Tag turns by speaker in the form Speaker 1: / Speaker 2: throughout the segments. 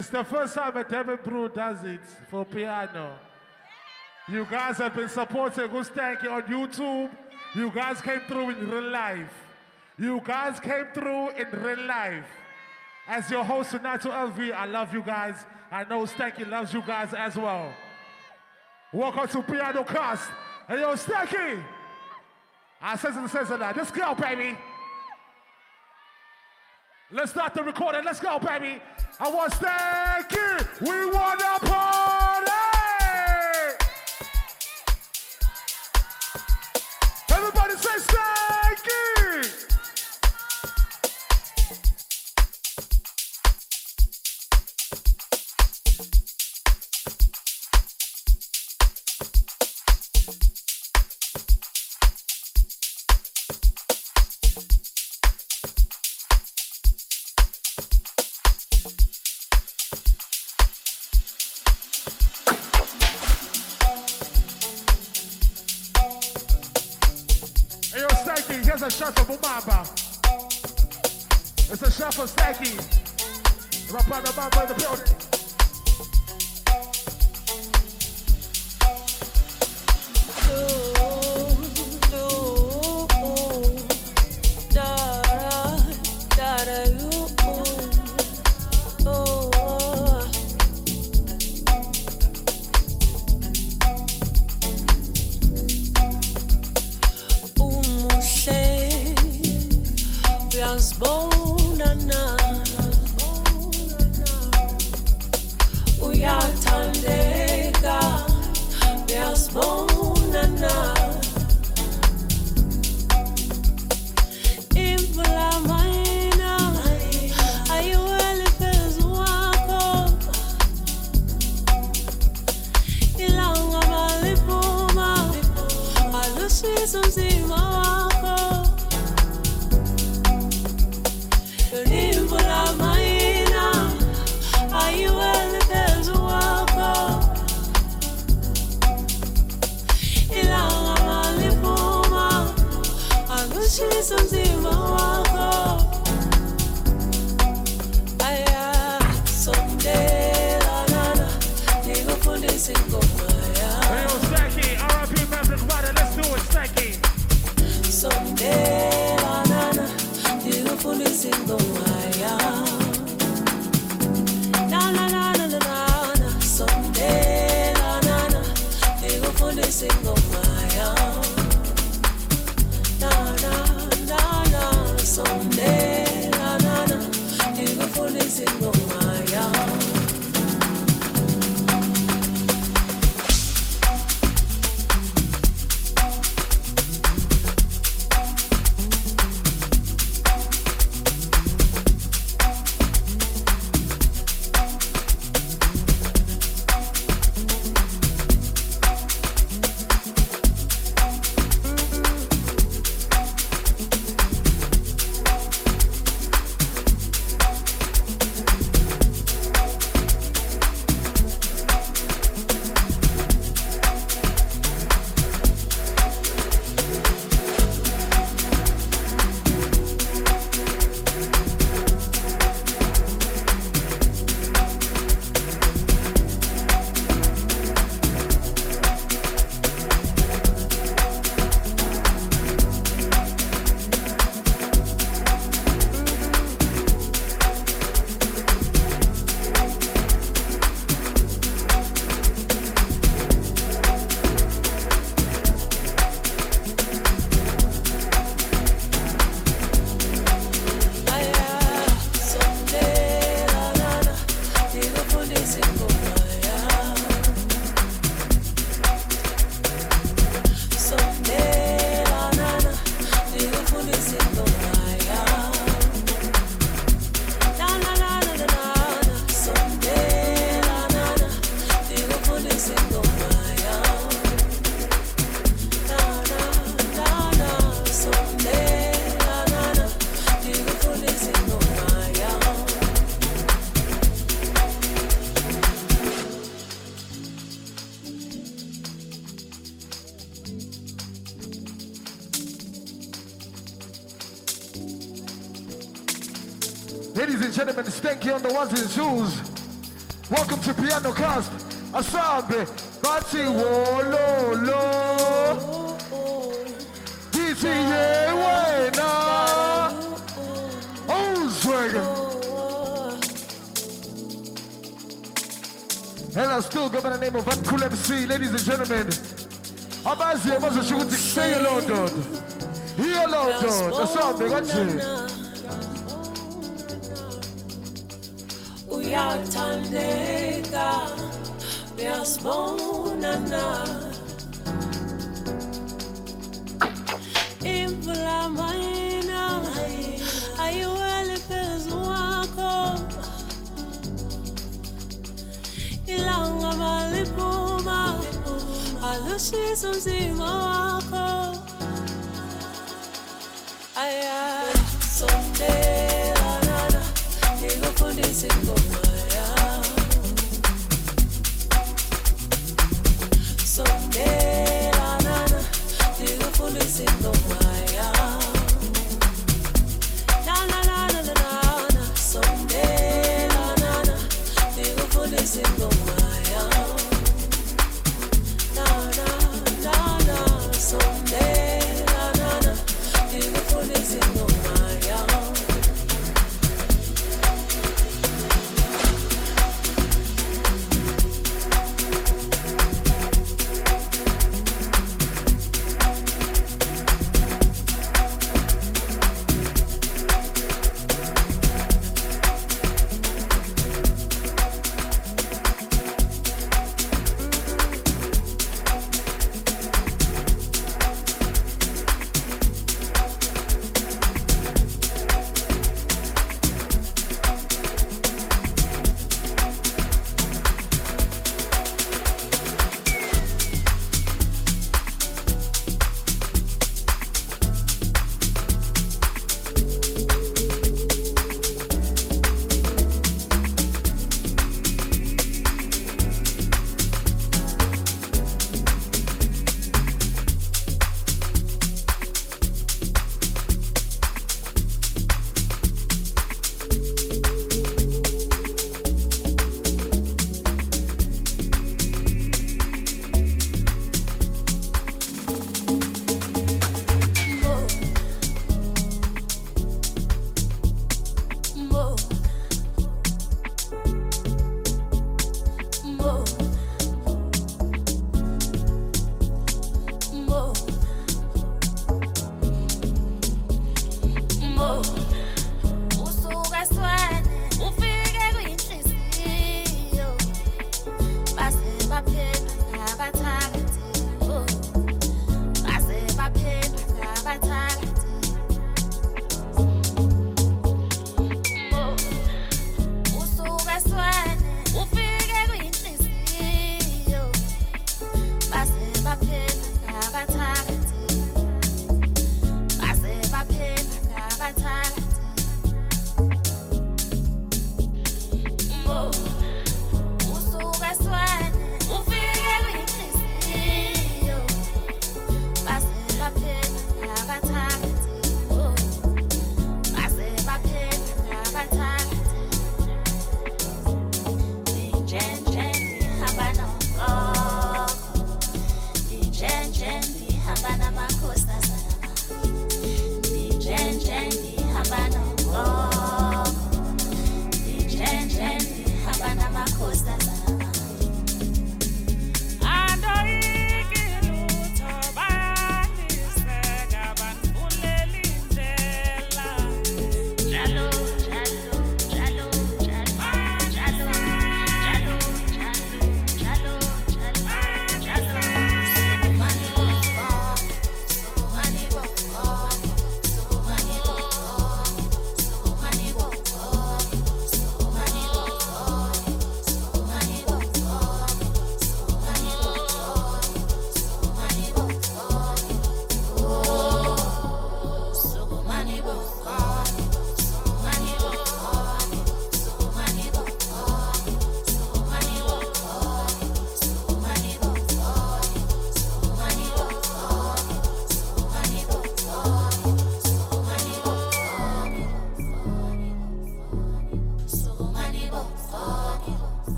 Speaker 1: It's the first time a Devin Brew does it for piano. You guys have been supporting Gustanky on YouTube. You guys came through in real life. You guys came through in real life. As your host, Renato LV, I love you guys. I know Stanky loves you guys as well. Welcome to Piano Cast. Hey, yo, Stanky! I says that. Let's go, baby. Let's start the recording. Let's go, baby. I want Stanky. We want to party. Everybody say Stanky. Here's a shot for Bumamba. It's a shot for Stanky. Rapana Mamba in the building. Ladies and gentlemen, Stanky on the ones and twos. Welcome to Piano Cast. Asambe, Bati Wololo. DTA Wena. Ozwagen. And I still go by the name of Van Cool MC, ladies and gentlemen. Abazi, Abazi, she would say hello, Dod. Hello, Dod. Asambe, what's it?
Speaker 2: Uyathandeka uyasibonana imvula mayina ayiwele phezu kwakho ilanga maliphuma alushisa umzimba wakho aya sondelana ngikufundisa ingoma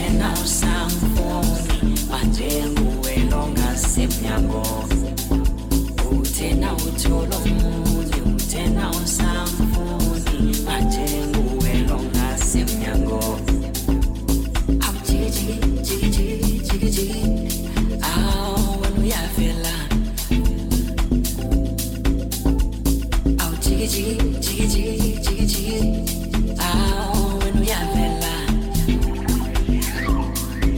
Speaker 2: uthena usangifuni manje nguwe longasemnyango uthena uthola umunye uthena usangifuni manje nguwe longasemnyango awujiki jiki jiki jiki jiki awu wena uyavela awujiki jiki jiki jiki jiki jiki awu wena uyavela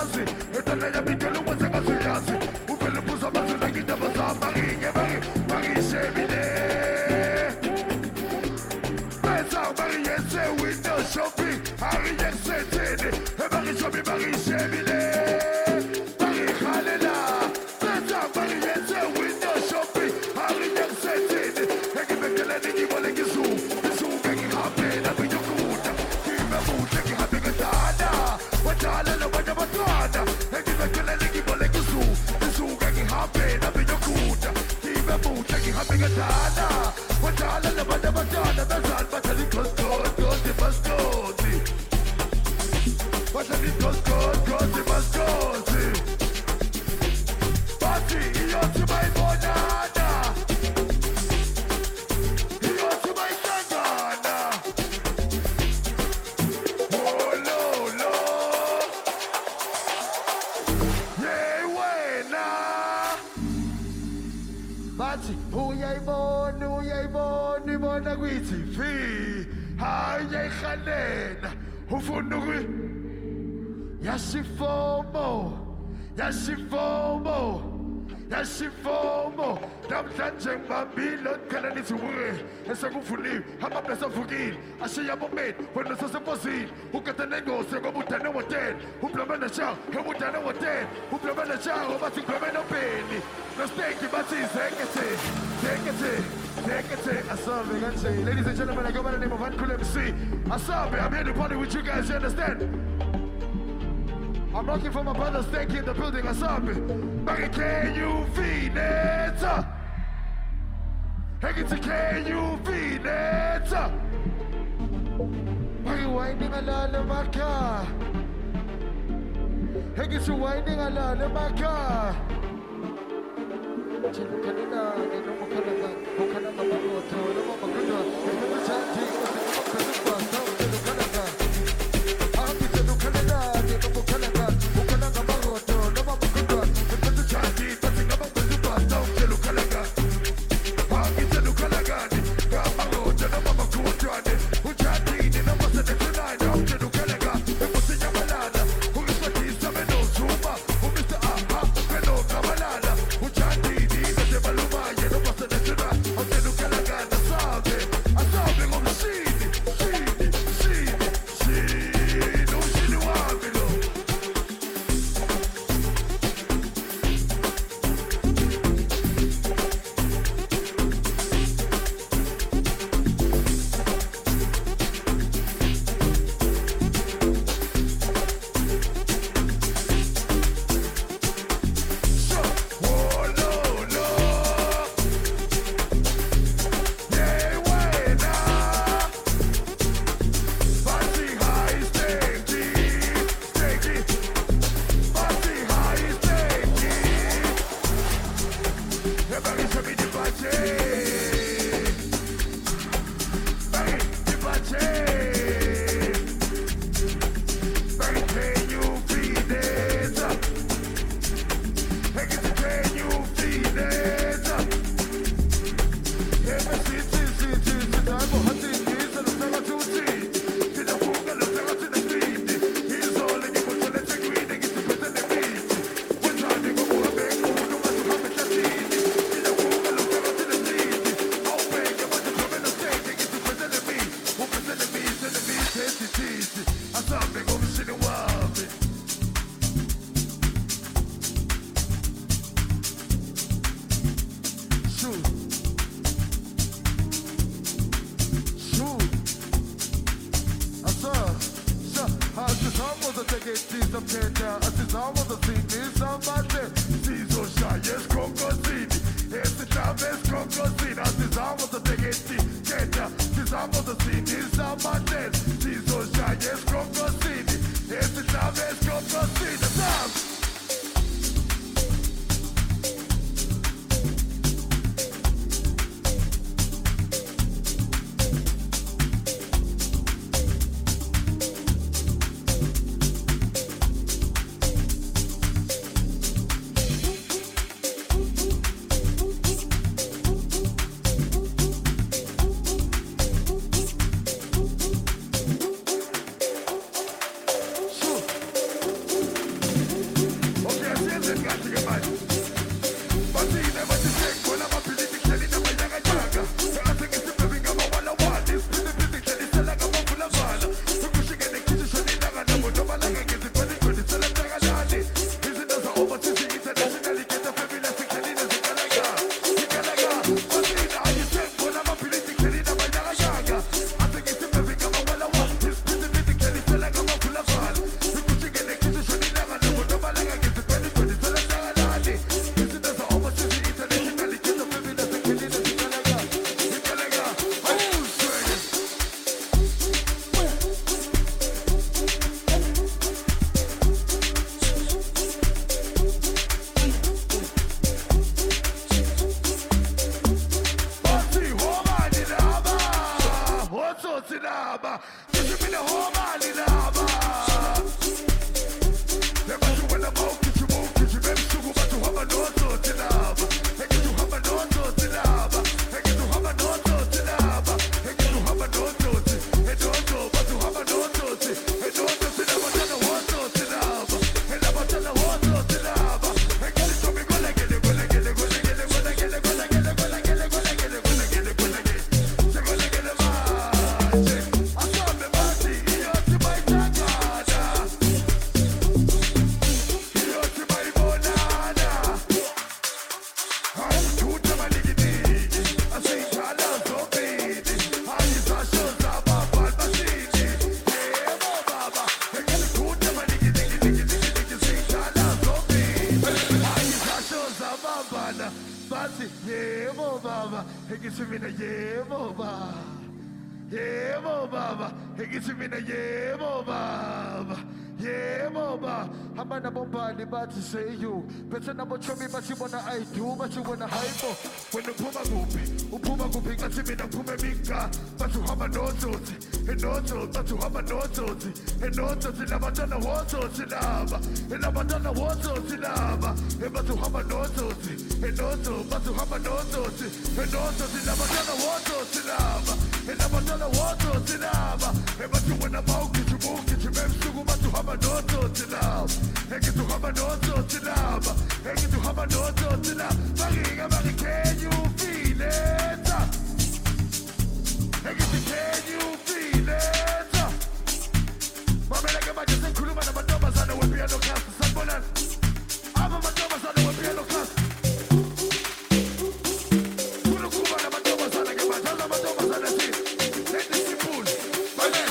Speaker 3: yazi etana ya bitelo wase kazi yazi uvele buza bazu na kita baza mari shebile Beza mari yese window shopping Hari yese tene mari shopping mari shebile mari khalela Beza mari yese window shopping Hari yese tene Eki bekele niki wale gizu Gizu keki hape na biyokuta Kime mute ki hape katada Watala na wanya watwana Eki bekele niki wale gizu Gizu keki hape na biyokuta Kime mute ki hape katada Watala na wanya watwana Bezal batali kosko Kosi baskosi Batali kosko Kosi baskosi Bati iyo tumai bonana Iyo tumai tangana Oh lo lo Yay wena Bati uyay bon Ibona kwi-TV Hayi khanena Ufuna Yashifomo Namhlanje ngibambile Khala nithi ure Esekuvuniwe Amabhesa avukile Ashiya bomeni Wena sesembozini Ukata nengozi Ngoba udane wotela Ublomena shawo Ngoba udane wotela Ublomena shawo Bathi ublomena obeni Nosteki bathi zekete Asabe kanje Ladies and gentlemen I go by the name of Uncle MC Asabe I'm here to party with you guys You understand? I'm looking for my brother Stanky in the building, Asabi. Bagi KUV Neta. Hegi to KUV Neta. Bagi winding alala maka. Hegi to winding alala maka. Chino kanina, nino mo kananga, mo kananga magoto, namo makudo, namo chanti, namo kananga, namo kananga. Aki chino kanina, nino mo kananga. laba. Kiss me the whole body laba. Never do when I'm out, kiss you move, kiss you baby, sugar, but you have a no to the lava. Hey, you have a no to the lava. Hey, you have a no to the lava. Hey, you have a no to the. Hey, don't go, but you have a no to the. Hey, don't go, sit down, tell the one to the lava. Hey, never tell the one to the lava. Hey, get it to me, go like it, go like it, go like it, go like it, go like it, go like it, go like it, go like it, go like it. Say go like it, man. I saw me body, you're to my tagada. You're to my bonana. I'm too to my diggity. I say, Chala, so big. I use a show, Zaba, Balbasini. Yeah, Baba. I get a good to my diggity. Say, Chala, so big. I use a show, Zaba, Bala. Basi, yeah, Baba. Hey, get me the yeah, Baba. Yeah, Baba. Hey, get me the yeah, Baba. Yeah, Baba. I'm on a bombarded about to say you. Better not show me what you wanna I do, but you wanna hype. When the Puma Goopy, got me the Puma Minka, but you have a no toty, and no toty, but you have a no toty, and no toty, never done a water to lava, and never done a water to lava, and but you have a no toty, and no toty, but you have a no toty, and no toty, never done a water to lava, and never done a water to lava, and but you wanna mouth, get you move, get you baby, sugar, but you have a no toty now, and get to have a no toty lava, and get to have a no toty now, Marie, can you feel it? Hey, can you feel it? Mama, like a magic and cool man, I'm a double son of a piano class. I'm a double son of a piano class. Kulu Kuba, I'm a double son of a double son of a double son of a double son of a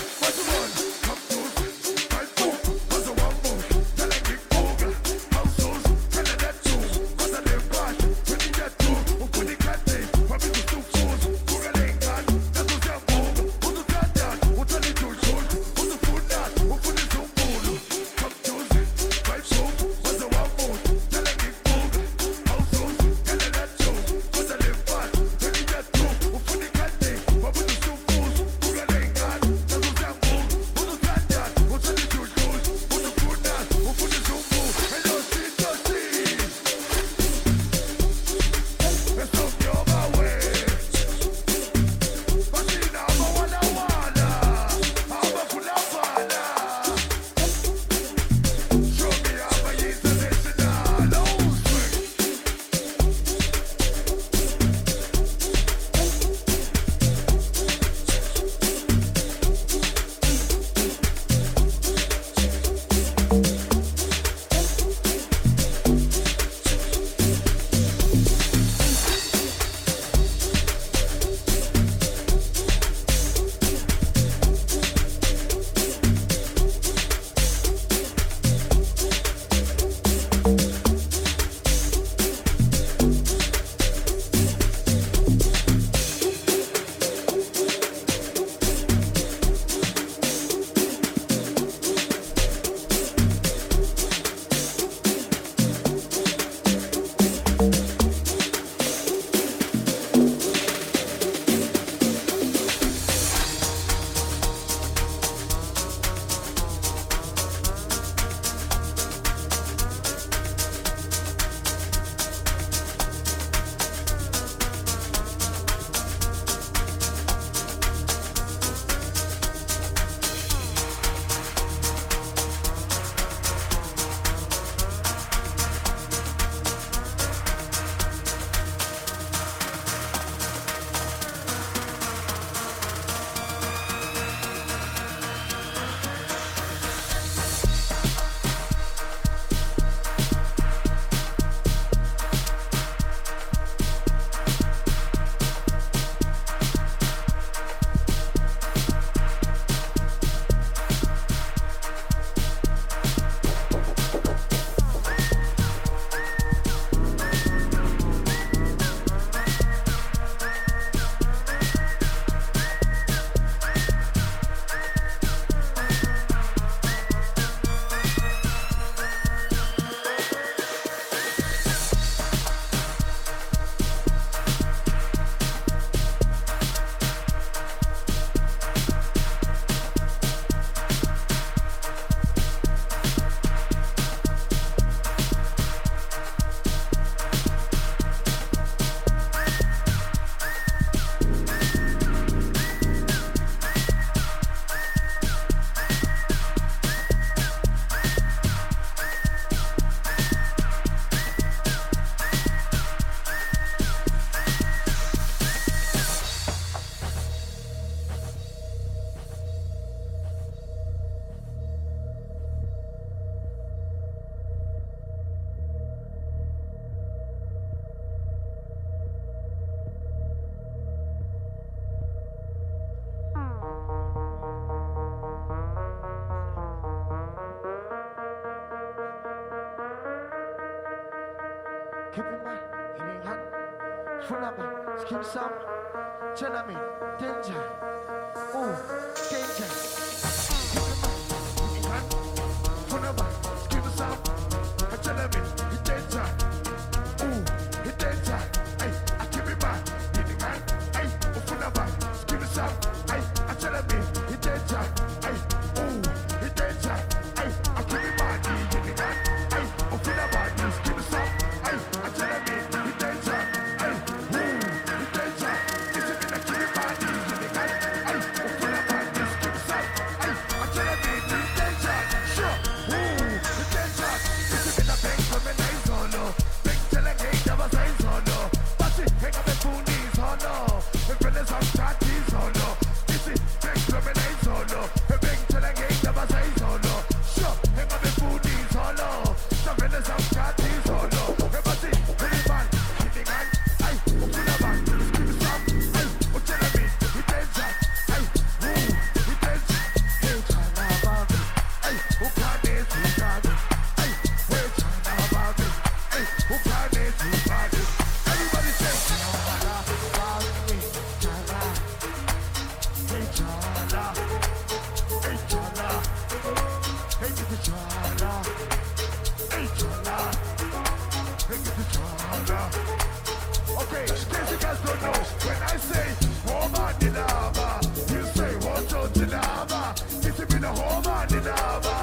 Speaker 3: Keep in mind, it ain't hot. Full of me, skin some. Tell me, danger. Ooh, danger. Keep in mind, it ain't hot. Full of me, skin some. Tell me, it's danger. Ooh, it's danger. Hey, I keep in mind, it ain't hot. Hey, full of me, skin some. Hey, I tell me, it's danger. Hey, ooh, it's danger. Hey, I keep in mind, it ain't hot. Hey, full of me, skin some. Hey, I tell me, it's danger. Hey, ooh, it's danger. It's a bit of keep in mind, it ain't hot. Hey, full of me, skin some. Hey, I tell me, it's danger. Sure, ooh, it's danger. It's a bit of bang from my nose, oh no. Bang till I can't have a size, oh no. But it hang up the foonies, oh no. The fellas on tatties, oh no. This is bang from my nose, oh no. Bang till I can't have a size, oh no. Sure, hang up the foonies, oh no. The fellas on tatties, oh no. But it, hey man, hitting man, ay, full of man, give me some, ay, tell me, it's danger, ay, ooh, it's danger. Hey, China, baby, ay, who can it, who can it, ay, hey, China, baby, ay, who can it, who can it. Everybody say, China, baby, China, hey, China, hey, China, hey, get the China, hey, China, hey, get the China. Okay, in case you guys don't know, when I say home on the lava, you say what's on the lava. This has been a home on the lava.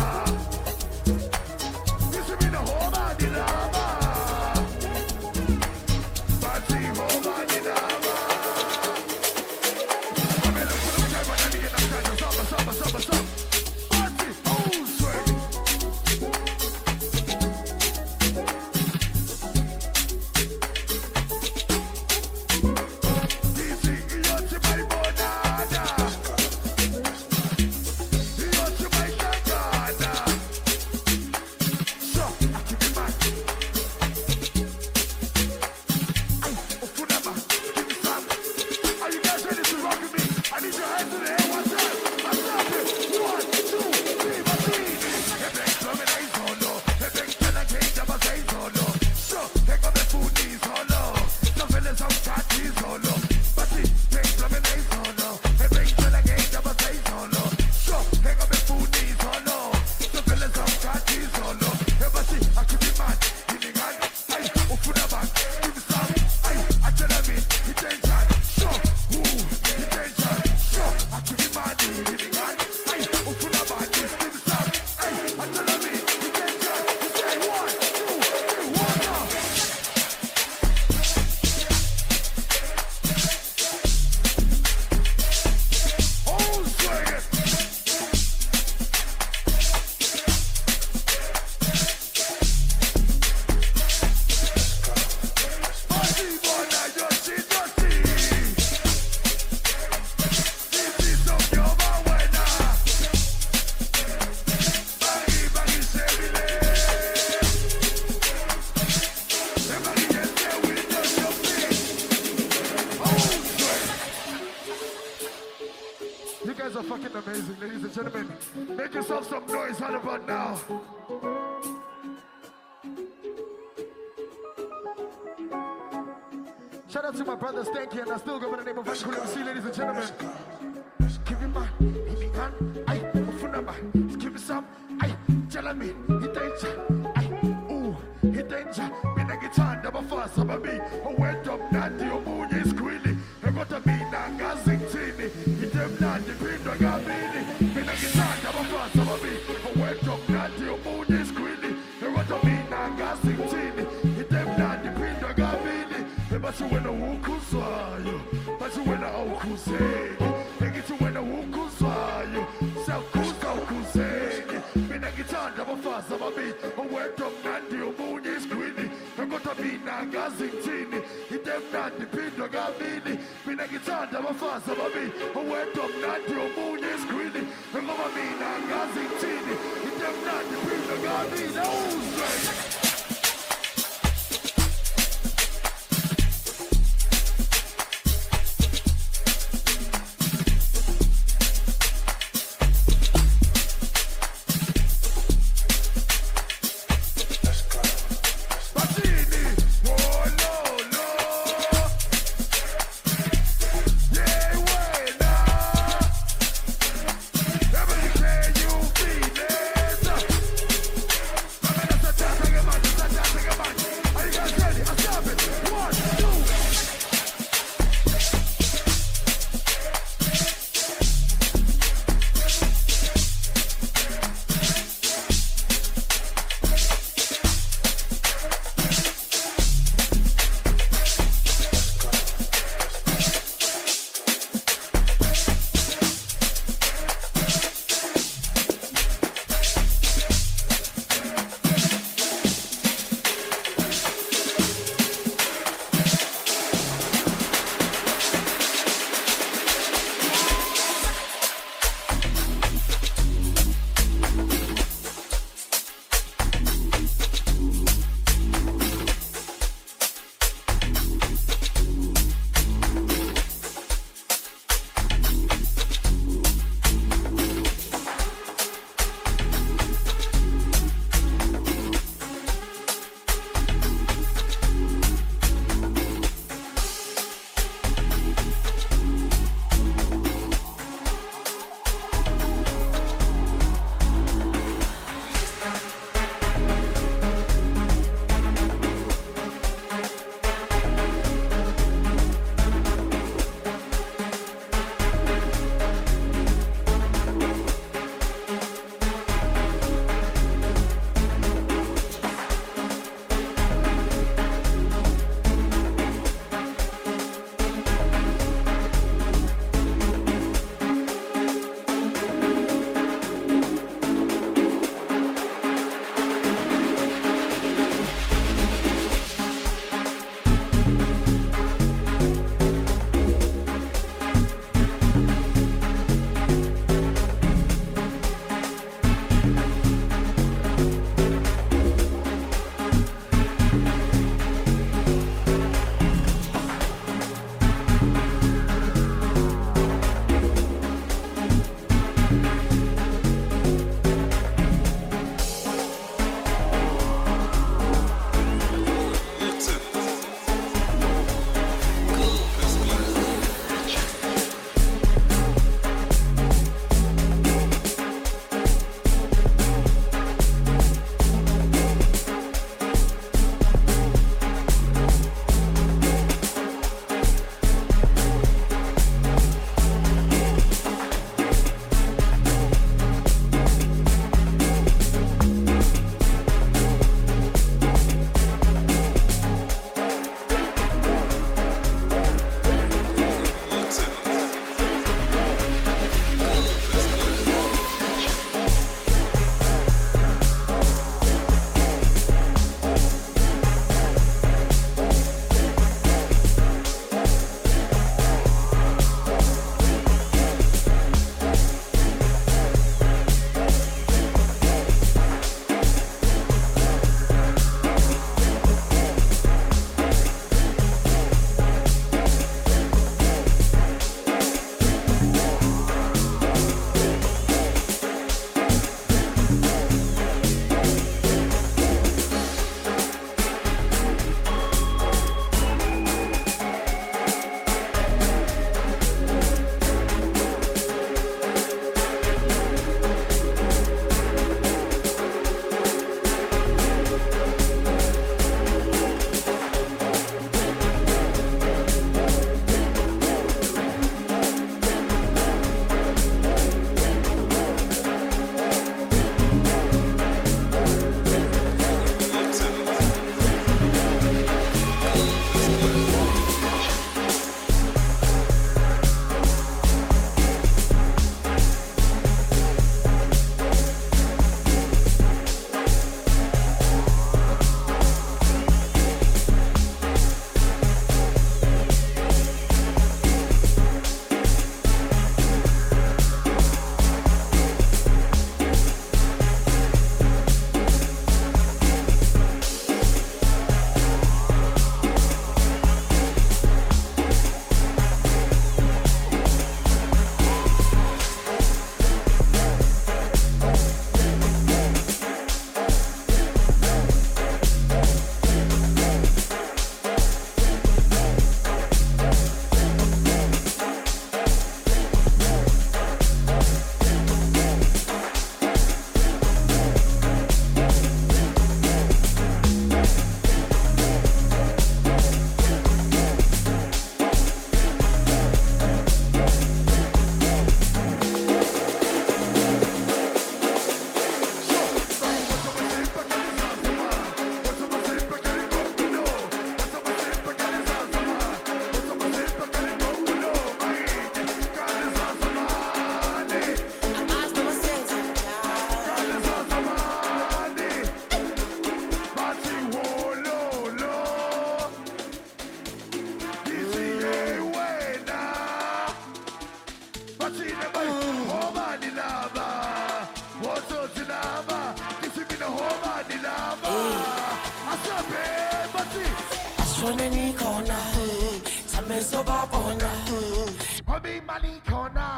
Speaker 3: This has been a home on the lava. Party home on the lava. I'm in the full of time, and I need a kind of summer. Party, oh, sweet. You guys are fucking amazing, ladies and gentlemen. Make yourself some noise right about now. Shout out to my brother Stanky, and I still go by the name of Uncle MC, ladies and gentlemen. Give me man, give me man, ay, man, give me some, ay, tell me, he danger, ay, ooh, he danger. Me na guitar, never fast, I'm a me. I went up, Nandy, oh, moon, is squealy. I got a me, nanga, sing, teeny. He dem, Nandy, pin, I got me. Me na guitar, never fast, I'm a me. I went up, Nandy, oh, moon, is squealy. I got a me, nanga, sing, teeny. He dem, Nandy, pin, I got me. But you went a wukuzwayo, but you went a okuzegi. Take it to when a wukuzwayo, Sakuza okuzegi. Mina guitar never fast, I'm a beat. I went up Nandy, oh, moon is greedy. I got a beat, Nanga, Zintini. He dem Nandy, Pindo, Gavini. Mina guitar never fast, I'm a beat. I went up Nandy, oh, moon is greedy. I got a beat, Nanga, Zintini. He dem Nandy, Pindo, Gavini. Oh, straight.
Speaker 2: Ashoneni kona, sameso babona.
Speaker 3: Hobby money corner.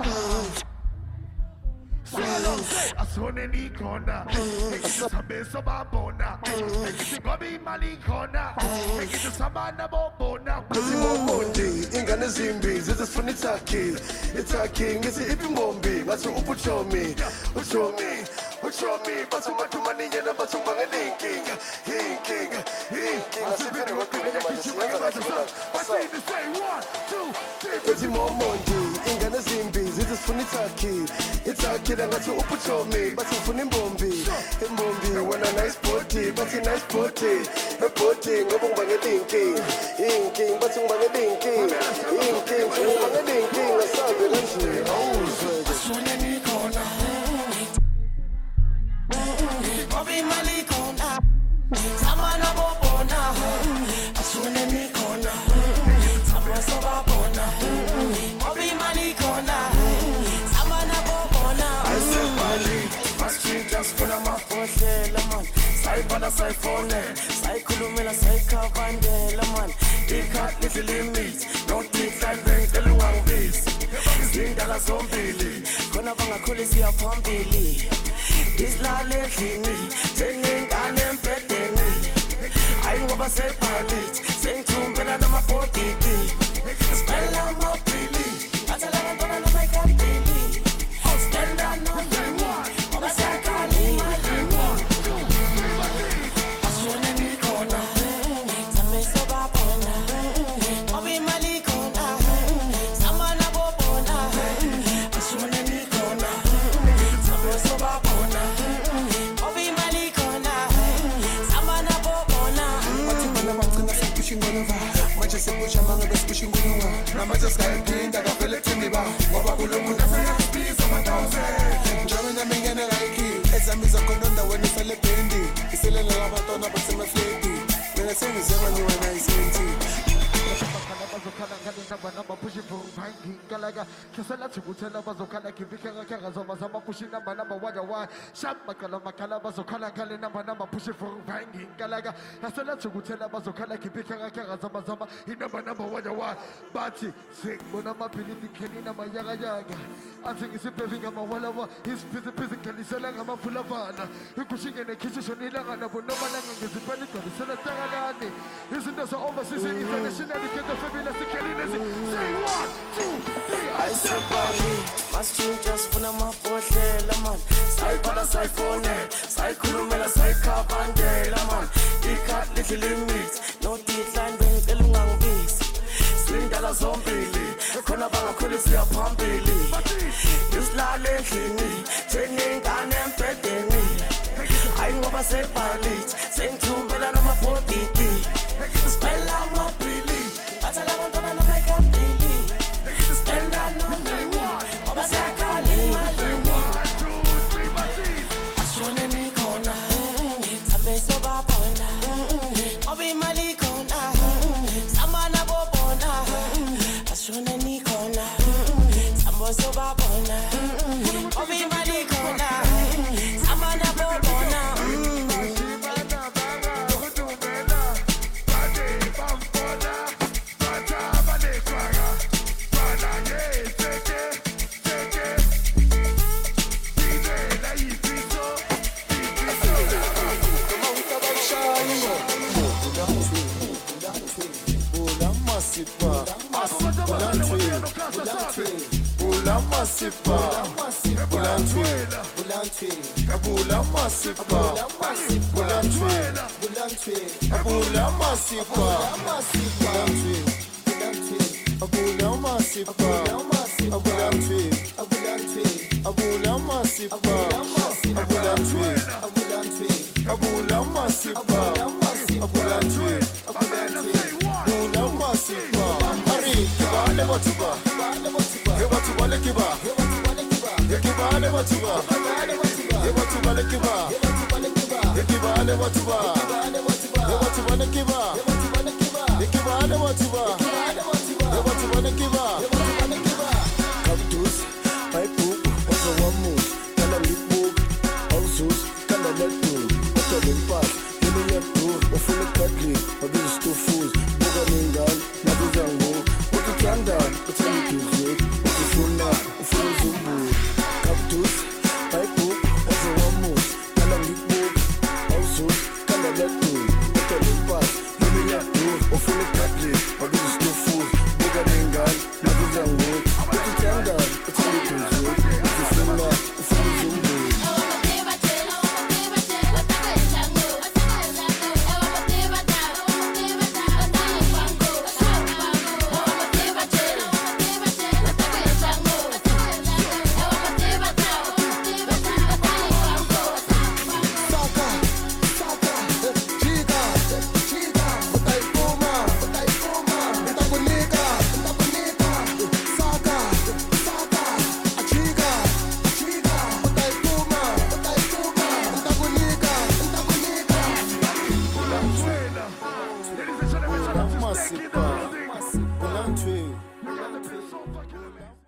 Speaker 3: Asoneni corner. Sabeso babona. Hobby money corner. Ekiti sabana bobona.
Speaker 4: Mondi, ingane zimbi, zizifuna itaki. Itaki, ngithi ipingombi, bathi ubuchomi. Uchomi, bathi umatumani yena bathi ungangelinkinga. Inkinga. Asibini waphinde manje siyenza Betty Mondi, ingane zimbi, zizifuna itaki. Itaki ngathi ubuchomi, bathi ufuna imbombi. Imbombi, wena nice body, bathi nice body. Body, ngoba ungangelinkinga. Inking, bathi ungangelinkinga. Inking, ungangelinkinga, asabe kanje. Awuzwe.
Speaker 2: Ashoneni kona, Bobby Mali kona, samana bobona. Ashoneni kona, sameso babona. Bobby Mali kona, samana bobona.
Speaker 4: I said Mali, must change just for the mouth for the man. Saibana saifone, saikulumela saikavandela man. Ikat little limits, no teeth and drink the long beats. Zindala zombili, kona banga kulisi ya pambili. Isla lekini, singing and empedeni. I ngoba say palit, sing to me na ma potiti. Spell am up really, atala ngona na my company. Stand on no one, oba sakani. Ashoneni kona, sameso babona. Bobby Mali kona, samana bobona. Ashoneni kona, sameso babona. Bobby Mali kona, samana bobona. Bathimana bagcina sepushing over. Manje sepusha manga besipushing over. Namanje skayiphinda kavele thini ba. Ngoba kulo muntu aseyasibiza amadawuze. Njengoba namingene like ezamiza khona ndaweni isele bendi. Iselele labantwana basemafleti. Mina sengizeba ni wena isenti.
Speaker 3: Bazokhala ngale namba pushing for banking galaga kesela thukutela bazokhala kibikeka kega zama pushing number waja shap makala bazokhala ngale namba pushing for banking galaga kesela thukutela bazokhala kibikeka kega zama inamba waja bathi singibona amabhilidi khenina mayaga athi ngisiphevinga mawala wa isiphizi kalisela ngamafulavana ikushingene khishisho nilanga bonomalanga ngizipeli kalisela takalani izinto za overseas international family. Say 1, 2, 3.
Speaker 2: I said Bali, must change just for my bottle, man. Saibana saifone, saikulumela saikavandela man. Ikat little limits, no teeth line when the lungang beast. Swindala zombili, kona banga kulisi ya pambili. Isla lekini, changing and empedeni. I ngoba say Bali, sing to me na ma potiti. Spell out my billy. Atala ngona na my company. Spend that no one. Oba sakali.
Speaker 3: 1, 2, 3,
Speaker 2: Ashoneni kona, sameso babona. Bobby Mali kona, samana bobona. Ashoneni kona, sameso babona. Bobby Mali kona, samana bobona.
Speaker 3: Snake in the building.
Speaker 5: Massive.